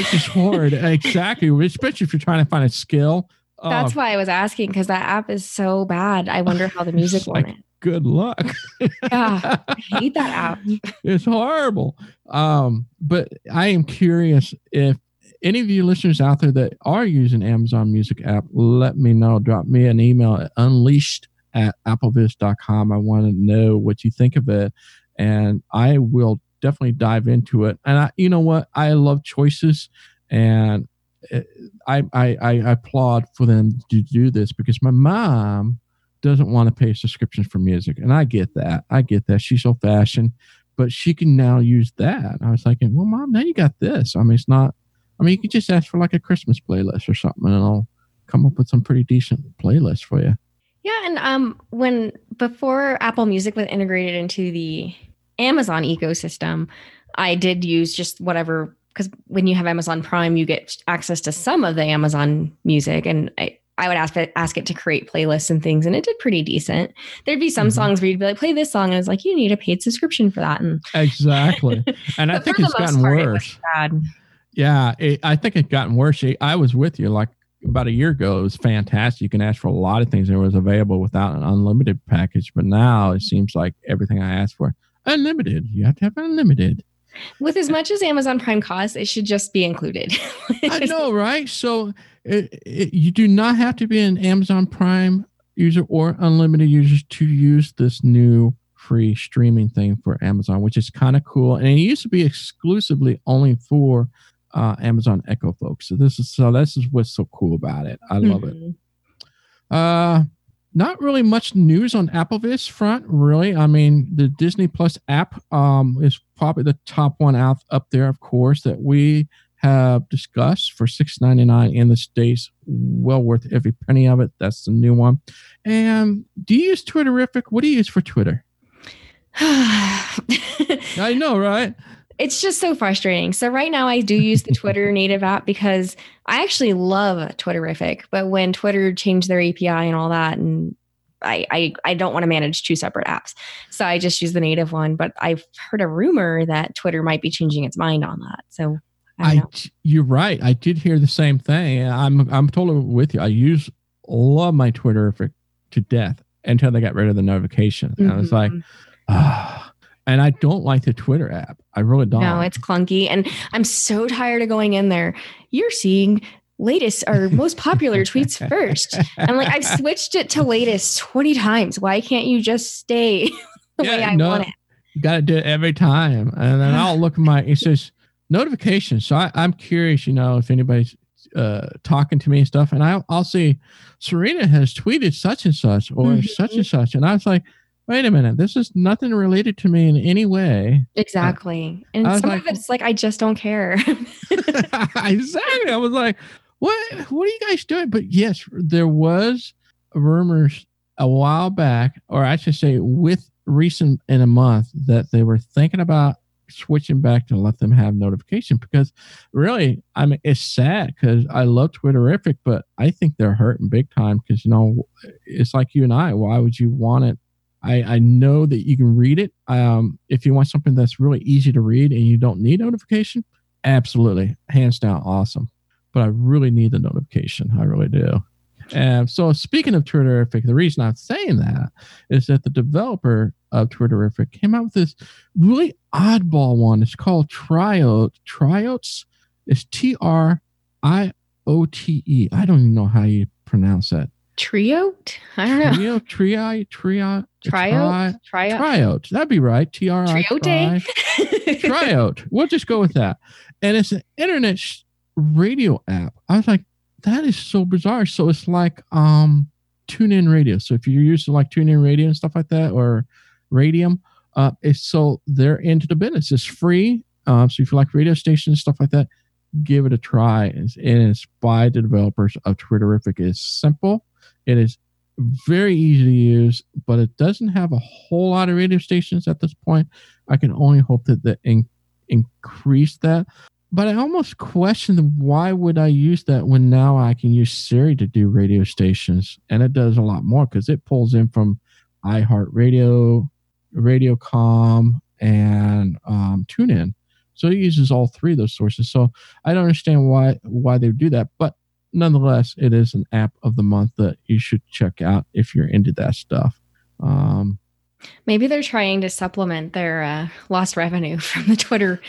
Exactly. Especially if you're trying to find a skill. That's why I was asking, because that app is so bad. I wonder how the music went. Good luck. Yeah, I hate that app. It's horrible. But I am curious if any of you listeners out there that are using Amazon Music app, let me know. Drop me an email at unleashed@applevis.com. I want to know what you think of it, and I will definitely dive into it. And you know what? I love choices, and I applaud for them to do this, because my mom doesn't want to pay subscriptions for music, and I get that. She's old fashioned, but she can now use that. I was thinking, well, Mom, now you got this. I mean, it's not. I mean, you could just ask for like a Christmas playlist or something, and I'll come up with some pretty decent playlists for you. Yeah, and before Apple Music was integrated into the Amazon ecosystem, I did use just whatever, because when you have Amazon Prime, you get access to some of the Amazon Music, and I would ask it to create playlists and things, and it did pretty decent. There'd be some songs where you'd be like, play this song, and it's like, you need a paid subscription for that. And exactly. And I think it's gotten worse. Yeah, I think it's gotten worse. I was with you like about a year ago. It was fantastic. You can ask for a lot of things that was available without an unlimited package. But now it seems like everything I asked for, unlimited. You have to have unlimited. With as much as Amazon Prime costs, it should just be included. I know, right? So you do not have to be an Amazon Prime user or unlimited user to use this new free streaming thing for Amazon, which is kind of cool. And it used to be exclusively only for Amazon Echo folks. So this is what's so cool about it. I love it. Not really much news on AppleVis front, really. I mean, the Disney Plus app is probably the top one up there, of course, that we have discussed for $6.99 in the States. Well worth every penny of it. That's the new one. And do you use Twitterrific? What do you use for Twitter? I know, right? It's just so frustrating. So right now I do use the Twitter native app because I actually love Twitterrific, but when Twitter changed their API and all that, and I don't want to manage two separate apps. So I just use the native one, but I've heard a rumor that Twitter might be changing its mind on that. So you're right. I did hear the same thing. I'm totally with you. Love my Twitterrific to death until they got rid of the notification. Mm-hmm. I was like, and I don't like the Twitter app. I really don't. No, it's clunky. And I'm so tired of going in there. You're seeing latest or most popular tweets first. I'm like, I've switched it to latest 20 times. Why can't you just stay the way I want it? You got to do it every time. And then I'll look at it says notifications. So I'm curious, if anybody's talking to me and stuff. And I'll see Serena has tweeted such and such or such and such. And I was like, wait a minute, this is nothing related to me in any way. Exactly. And some of it's like, I just don't care. Exactly. I was like, what are you guys doing? But yes, there was rumors a while back, or I should say with recent in a month, that they were thinking about switching back to let them have notification, because really, I mean, it's sad because I love Twitterrific, but I think they're hurting big time because, it's like you and I, why would you want it? I know that you can read it. If you want something that's really easy to read and you don't need notification, absolutely, hands down, awesome. But I really need the notification. I really do. And so speaking of Twitterrific, the reason I'm saying that is that the developer of Twitterrific came out with this really oddball one. It's called Triote. Triotes is Triote. I don't even know how you pronounce that. Triote? I don't know. Triote. That'd be right. Triote. Triote. We'll just go with that. And it's an internet radio app. I was like, that is so bizarre. So it's like TuneIn Radio. So if you're using like TuneIn Radio and stuff like that, or Radium, they're into the business. It's free. So if you like radio stations and stuff like that, give it a try. And it's by the developers of Twitterrific. It's simple. It is very easy to use, but it doesn't have a whole lot of radio stations at this point. I can only hope that they increase that. But I almost question why would I use that when now I can use Siri to do radio stations, and it does a lot more because it pulls in from iHeartRadio, Radiocom, and TuneIn. So it uses all three of those sources. So I don't understand why they would do that, but nonetheless, it is an app of the month that you should check out if you're into that stuff. Maybe they're trying to supplement their lost revenue from the Twitter.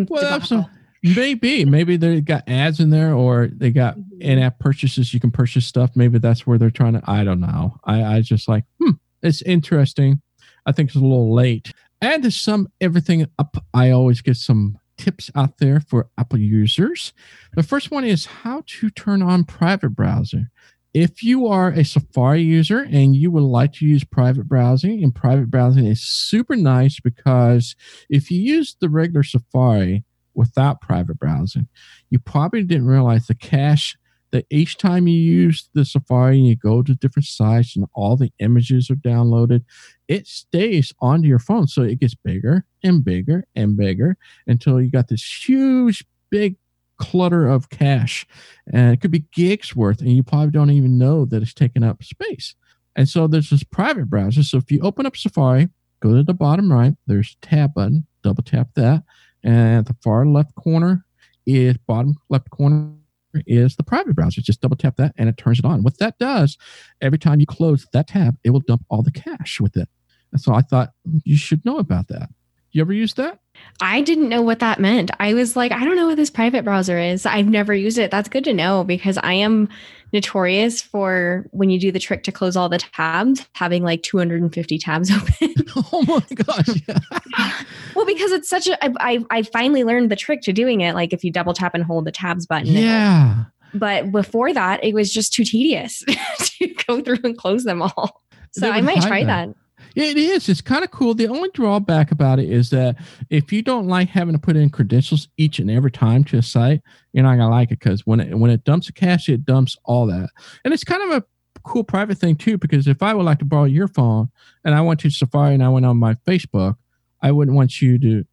Maybe they got ads in there, or they got in-app purchases. You can purchase stuff. Maybe that's where they're trying to. I don't know. I just like, it's interesting. I think it's a little late. And to sum everything up, I always get some tips out there for Apple users. The first one is how to turn on private browser. If you are a Safari user and you would like to use private browsing, and private browsing is super nice because if you use the regular Safari without private browsing, you probably didn't realize the cache that each time you use the Safari and you go to different sites and all the images are downloaded, it stays onto your phone. So it gets bigger and bigger and bigger until you got this huge, big clutter of cache. And it could be gigs worth, and you probably don't even know that it's taking up space. And so there's this private browser. So if you open up Safari, go to the bottom right, there's a tab button, double tap that. And at the far left corner is bottom left corner is the private browser. Just double tap that and it turns it on. What that does, every time you close that tab, it will dump all the cache with it. And so I thought you should know about that. You ever use that? I didn't know what that meant. I was like, I don't know what this private browser is. I've never used it. That's good to know because I am notorious for when you do the trick to close all the tabs, having like 250 tabs open. Oh my gosh. Yeah. Well, because it's such I finally learned the trick to doing it. Like if you double tap and hold the tabs button. Yeah. But before that, it was just too tedious to go through and close them all. So I might try that. It is. It's kind of cool. The only drawback about it is that if you don't like having to put in credentials each and every time to a site, you're not gonna like it because when it dumps a cache, it dumps all that. And it's kind of a cool private thing too, because if I would like to borrow your phone and I went to Safari and I went on my Facebook, I wouldn't want you to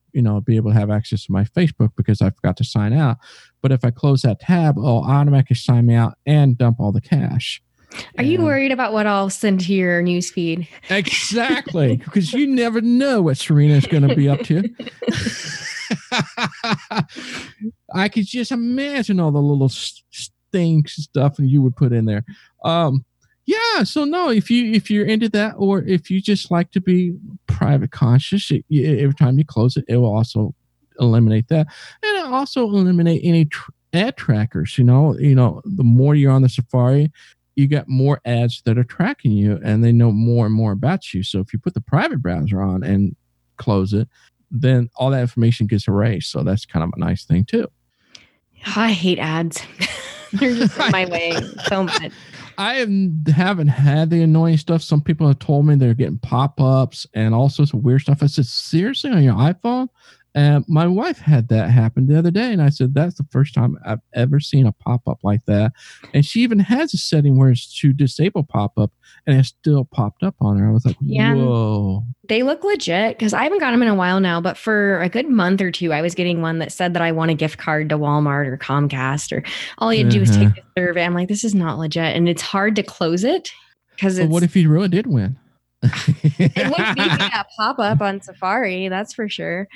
be able to have access to my Facebook because I forgot to sign out. But if I close that tab, it'll automatically sign me out and dump all the cash. Are you worried about what I'll send to your newsfeed? Exactly, because you never know what Serena's going to be up to. I could just imagine all the little stinks stuff you would put in there. Yeah, so no, if you're into that, or if you just like to be private conscious, every time you close it, it will also eliminate that, and it'll also eliminate any ad trackers. The more you're on the Safari, you got more ads that are tracking you, and they know more and more about you. So if you put the private browser on and close it, then all that information gets erased. So that's kind of a nice thing too. I hate ads. They're just in my way so much. I haven't had the annoying stuff. Some people have told me they're getting pop-ups and all sorts of weird stuff. I said, seriously, on your iPhone? And my wife had that happen the other day. And I said, that's the first time I've ever seen a pop-up like that. And she even has a setting where it's to disable pop-up, and it still popped up on her. I was like, whoa. They look legit because I haven't got them in a while now. But for a good month or two, I was getting one that said that I want a gift card to Walmart or Comcast, or all you do is take the survey. I'm like, this is not legit. And it's hard to close it because what if you really did win? It wouldn't be that pop-up on Safari, that's for sure.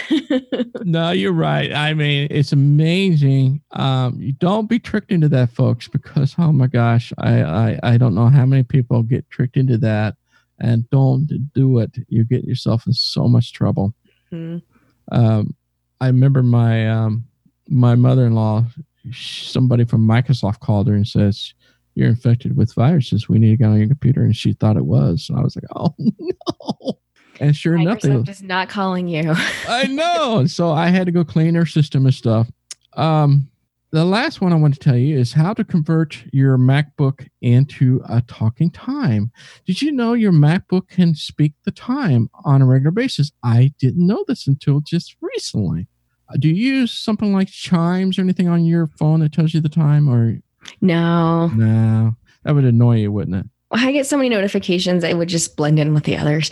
No, you're right. I mean, it's amazing. You don't be tricked into that, folks, because oh my gosh, I don't know how many people get tricked into that, and don't do it. You get yourself in so much trouble. Mm-hmm. I remember my mother-in-law, somebody from Microsoft called her and says, you're infected with viruses. We need to get on your computer. And she thought it was. And I was like, oh, no. And sure enough, Microsoft is not calling you. I know. So I had to go clean her system and stuff. The last one I want to tell you is how to convert your MacBook into a talking time. Did you know your MacBook can speak the time on a regular basis? I didn't know this until just recently. Do you use something like Chimes or anything on your phone that tells you the time, or... No, that would annoy you, wouldn't it? I get so many notifications, it would just blend in with the others.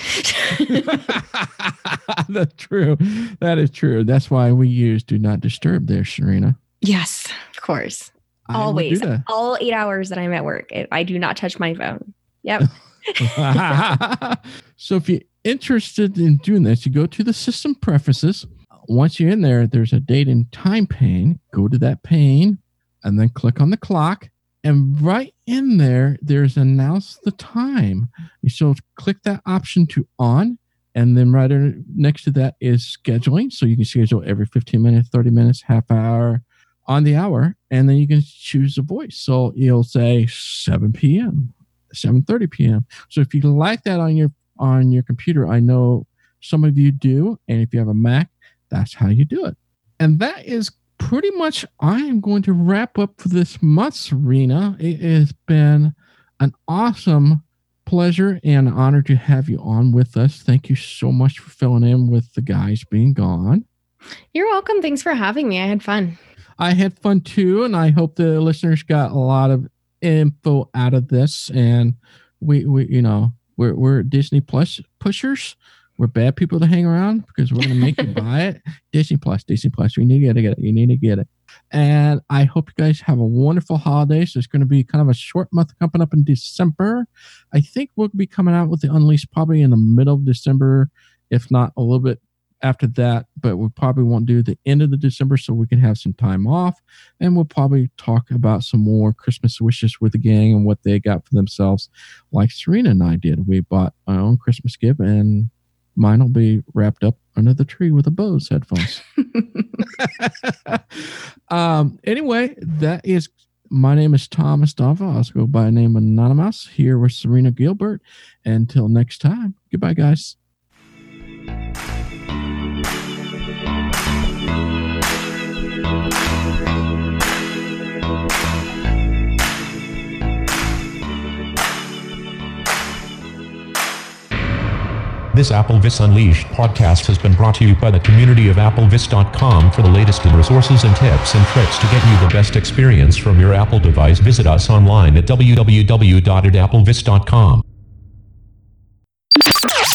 That's true. That is true. That's why we use Do Not Disturb there, Serena. Yes, of course. Always. All 8 hours that I'm at work, I do not touch my phone. Yep. So if you're interested in doing this, you go to the system preferences. Once you're in there, there's a date and time pane. Go to that pane and then click on the clock. And right in there, there's announce the time. So click that option to on. And then right next to that is scheduling. So you can schedule every 15 minutes, 30 minutes, half hour on the hour. And then you can choose a voice. So you'll say 7 p.m., 7:30 p.m. So if you like that on your computer, I know some of you do. And if you have a Mac, that's how you do it. And that is pretty much, I am going to wrap up for this month, Serena. It has been an awesome pleasure and honor to have you on with us. Thank you so much for filling in with the guys being gone. You're welcome. Thanks for having me. I had fun. I had fun too, and I hope the listeners got a lot of info out of this. And we're Disney Plus pushers. We're bad people to hang around because we're going to make you buy it. Disney Plus. You need to get it. You need to get it. And I hope you guys have a wonderful holiday. So it's going to be kind of a short month coming up in December. I think we'll be coming out with the Unleashed probably in the middle of December, if not a little bit after that. But we probably won't do the end of the December so we can have some time off. And we'll probably talk about some more Christmas wishes with the gang and what they got for themselves, like Serena and I did. We bought our own Christmas gift, and mine will be wrapped up under the tree with a Bose headphones. Anyway, my name is Thomas Donva. I also go by the name Anonymous, here with Serena Gilbert. Until next time, goodbye, guys. This AppleVis Unleashed podcast has been brought to you by the community of AppleVis.com. For the latest in resources and tips and tricks to get you the best experience from your Apple device, visit us online at www.applevis.com.